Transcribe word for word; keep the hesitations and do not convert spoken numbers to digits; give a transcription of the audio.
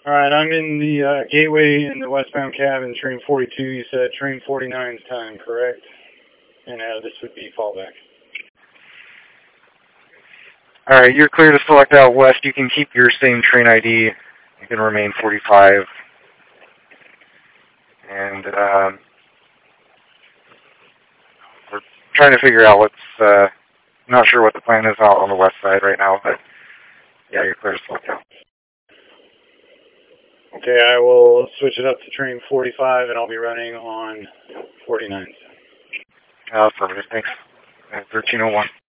All right, I'm in the uh, gateway in the westbound cab in train forty-two. You said train forty-nine's time, correct? And uh, this would be fallback. All right, you're clear to select out west. You can keep your same train I D. You can remain forty-five. And um, we're trying to figure out what's, uh, not sure what the plan is out on the west side right now, but yeah, you're clear to select out. Okay, I will switch it up to train forty-five, and I'll be running on forty-nine. Uh, perfect, thanks. thirteen oh one.